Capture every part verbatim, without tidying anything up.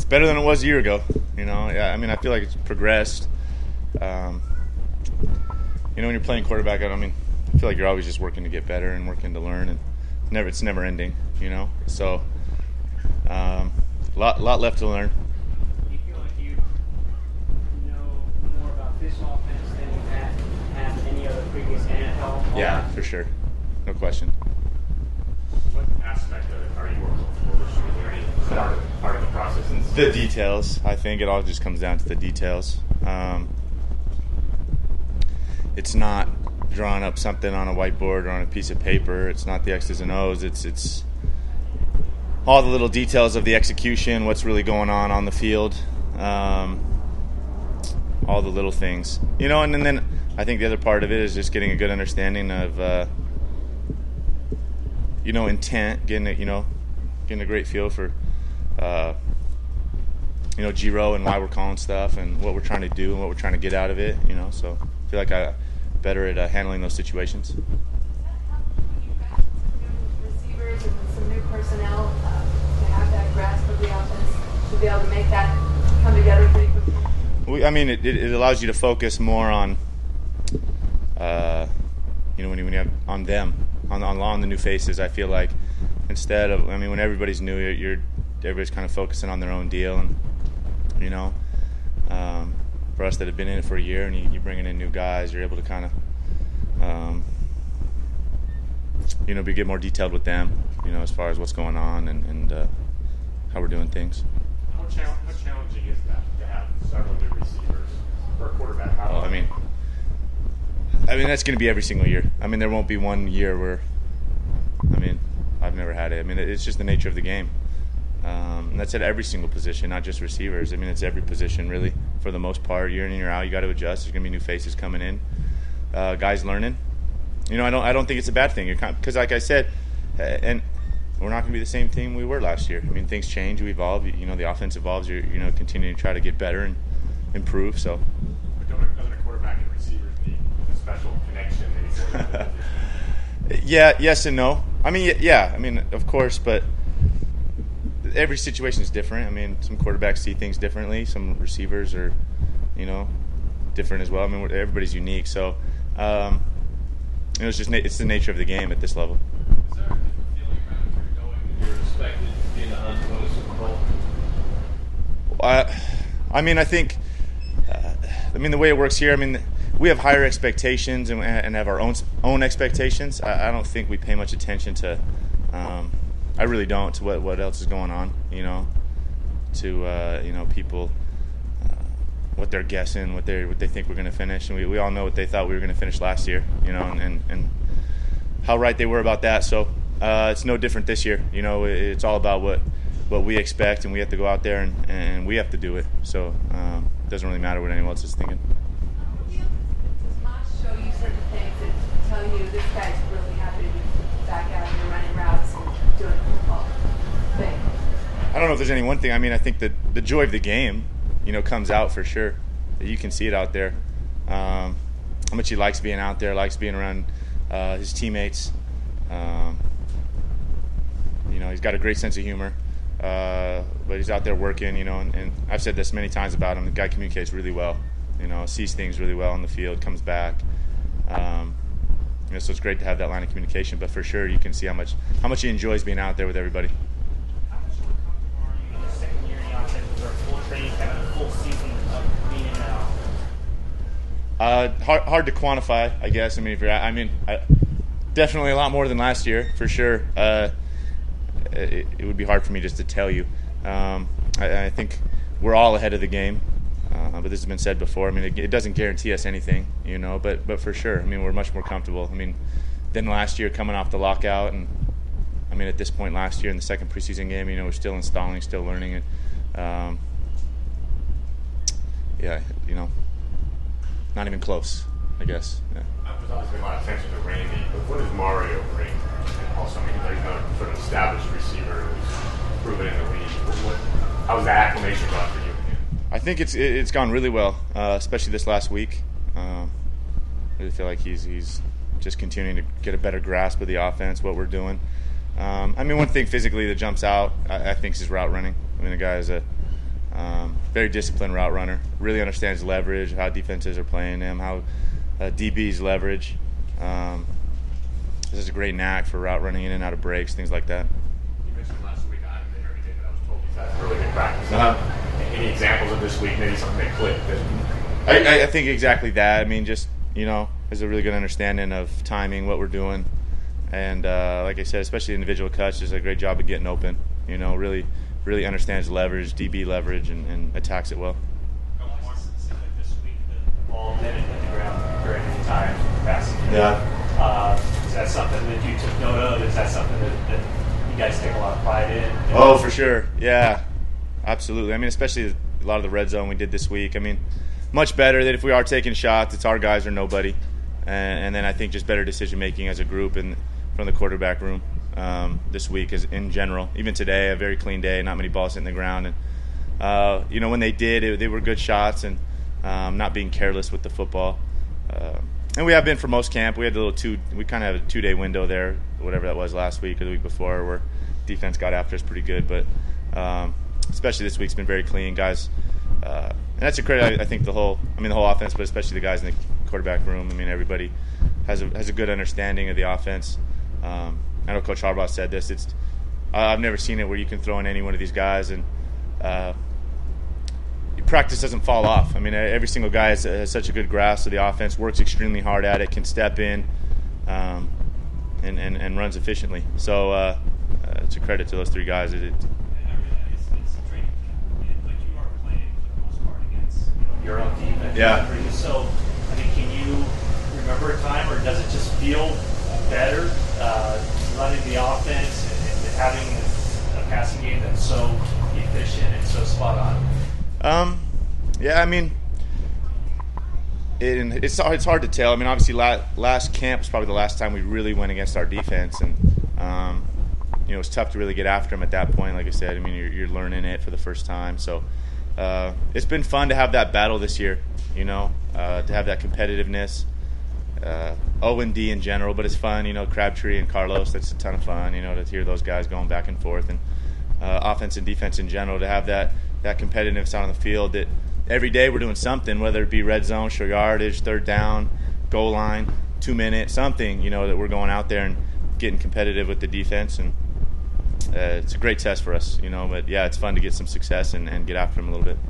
better than it was a year ago. You know, yeah, I mean, I feel like it's progressed. Um, you know, when you're playing quarterback, I mean, I feel like you're always just working to get better and working to learn, and never it's never ending. You know, so um, a lot lot left to learn. Do you feel like you know more about this offense than you have have any other previous N F L? Yeah, for sure, no question. What aspect of it are you more comfortable with shooting? Or any part of, part of the process? The details. I think it all just comes down to the details. Um, it's not drawing up something on a whiteboard or on a piece of paper. It's not the X's and O's. It's it's all the little details of the execution, what's really going on on the field, um, all the little things. You know, and, and then I think the other part of it is just getting a good understanding of, uh, you know, intent, getting it, you know, getting a great feel for, uh, you know, G-Row and why we're calling stuff and what we're trying to do and what we're trying to get out of it, you know. So I feel like I'm better at uh, handling those situations. Does that help when you've got some new receivers and some new personnel uh, to have that grasp of the offense, to be able to make that come together pretty quickly? We, I mean, it, it allows you to focus more on, uh, you know, when you, when you have on them, on, on on the new faces. I feel like instead of, I mean, when everybody's new, you're, you're everybody's kind of focusing on their own deal, and you know, um, for us that have been in it for a year, and you, you're bringing in new guys, you're able to kind of, um, you know, be, get more detailed with them, you know, as far as what's going on and, and uh, how we're doing things. How, chal- how challenging is that to have several new receivers for a quarterback? How Well, I mean, I mean that's going to be every single year. I mean, there won't be one year where, I mean, I've never had it. I mean, it's just the nature of the game. Um, and that's at every single position, not just receivers. I mean, it's every position, really, for the most part. Year in and year out, you got to adjust. There's going to be new faces coming in, uh, guys learning. You know, I don't, I don't think it's a bad thing. Because, like I said, uh, and we're not going to be the same team we were last year. I mean, things change, we evolve. You know, the offense evolves. You're, you know, continuing to try to get better and improve. So, But don't, doesn't a quarterback and receivers need a special connection? Maybe yeah, yes and no. I mean, yeah, I mean, of course, but every situation is different. I mean, some quarterbacks see things differently. Some receivers are, you know, different as well. I mean, everybody's unique. So, um, you know, it's just na- it's the nature of the game at this level. Is there a different feeling around if you're going and you're expected to be in the hunt for the Super Bowl? I, I mean, I think, uh, I mean, the way it works here, I mean, we have higher expectations and, and have our own own expectations. I, I don't think we pay much attention to, um, I really don't, to what, what else is going on, you know, to, uh, you know, people, uh, what they're guessing, what they what they think we're going to finish. And we, we all know what they thought we were going to finish last year, you know, and, and, and how right they were about that. So uh, it's no different this year. You know, it, it's all about what, what we expect, and we have to go out there and, and we have to do it. So um, it doesn't really matter what anyone else is thinking. Does Mosh show you certain things that tell you this guy's really happy to be back out here running routes and doing the football thing? I don't know if there's any one thing. I mean, I think that the joy of the game, you know, comes out for sure. You can see it out there. Um, how much he likes being out there, likes being around uh, his teammates. Um, you know, he's got a great sense of humor. Uh, but he's out there working, you know, and, and I've said this many times about him. The guy communicates really well, you know, sees things really well on the field, comes back. Um, you know, so it's great to have that line of communication. But for sure, you can see how much how much he enjoys being out there with everybody. How much more comfortable are you in the second year in the offense with our full training, having a full season of being in that offense? Uh, hard, hard to quantify, I guess. I mean, if you're, I mean, I, definitely a lot more than last year, for sure. Uh, it, it would be hard for me just to tell you. Um, I, I think we're all ahead of the game, uh, but this has been said before. I mean, it, it doesn't guarantee us anything, you know, but but for sure. I mean, we're much more comfortable. I mean, than last year coming off the lockout, and I mean, at this point last year in the second preseason game, you know, we're still installing, still learning it. Um, yeah, you know. Not even close, I guess. Yeah. There's obviously a lot of attention to Randy, but what does Mario bring? And also, I mean, he's not a sort of established receiver who's proven in the league. What, what, how's that acclimation gone for you? I think it's it, it's gone really well, uh, especially this last week. Um, I really feel like he's he's just continuing to get a better grasp of the offense, what we're doing. Um, I mean, one thing physically that jumps out, I, I think, is his route running. I mean, the guy is a Um, very disciplined route runner. Really understands leverage, how defenses are playing him, how uh, D Bs leverage. Um, this is a great knack for route running in and out of breaks, things like that. You mentioned last week I didn't every day, but I was told he's had really good practice. Uh-huh. Any examples of this week? Maybe something that clicked. That I, I think exactly that. I mean, just, you know, has a really good understanding of timing, what we're doing. And uh, like I said, especially individual cuts, does a great job of getting open. You know, really really understands leverage, D B leverage, and, and attacks it well. It seemed like this week the ball didn't hit the ground very many times passing. Yeah. Uh, is that something that you took note of? Is that something that, that you guys take a lot of pride in? Oh, for sure. Yeah, absolutely. I mean, especially a lot of the red zone we did this week. I mean, much better that if we are taking shots, it's our guys or nobody. And, and then I think just better decision making as a group and from the quarterback room. Um, this week is in general, even today, a very clean day, not many balls hitting the ground. And, uh, you know, when they did, it, they were good shots and um, not being careless with the football. Uh, and we have been for most camp. We had a little two, we kind of have a two-day window there, whatever that was last week or the week before, where defense got after us pretty good. But um, especially this week's been very clean, guys. Uh, and that's a credit, I, I think, the whole, I mean, the whole offense, but especially the guys in the quarterback room. I mean, everybody has a, has a good understanding of the offense. Um, I know Coach Harbaugh said this. It's uh, I've never seen it where you can throw in any one of these guys and uh, practice doesn't fall off. I mean, every single guy has, has such a good grasp of the offense, works extremely hard at it, can step in, um, and, and and runs efficiently. So uh, uh, it's a credit to those three guys. It, it, your own defense. Yeah. So, I mean, can you remember a time, or does it just feel better uh, running the offense and, and having a passing game that's so efficient and so spot on? Um, yeah, I mean, it, it's it's hard to tell. I mean, obviously, last, last camp was probably the last time we really went against our defense, and um, you know, it's tough to really get after them at that point. Like I said, I mean, you're, you're learning it for the first time, so. Uh, it's been fun to have that battle this year, you know, uh, to have that competitiveness. Uh, O and D in general, but it's fun, you know, Crabtree and Carlos, that's a ton of fun, you know, to hear those guys going back and forth. And uh, offense and defense in general, to have that, that competitiveness out on the field that every day we're doing something, whether it be red zone, short yardage, third down, goal line, two minute, something, you know, that we're going out there and getting competitive with the defense. And Uh, it's a great test for us, you know, but yeah, it's fun to get some success and, and get after them a little bit.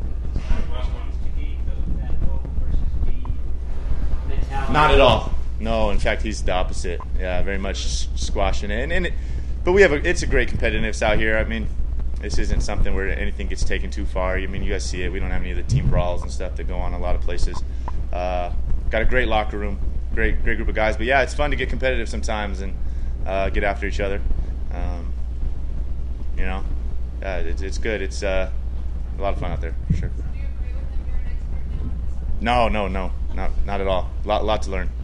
Not at all. No, in fact, he's the opposite. Yeah, very much squashing it. And, and it, but we have a, it's a great competitiveness out here. I mean, this isn't something where anything gets taken too far. I mean, you guys see it. We don't have any of the team brawls and stuff that go on a lot of places. Uh, got a great locker room, great great group of guys. But yeah, it's fun to get competitive sometimes and uh, get after each other. Um, You know, uh, it's, it's good. It's uh, a lot of fun out there, for sure. Do you agree with him? You're an expert now? No, no, no, not not at all. Lot, lot to learn.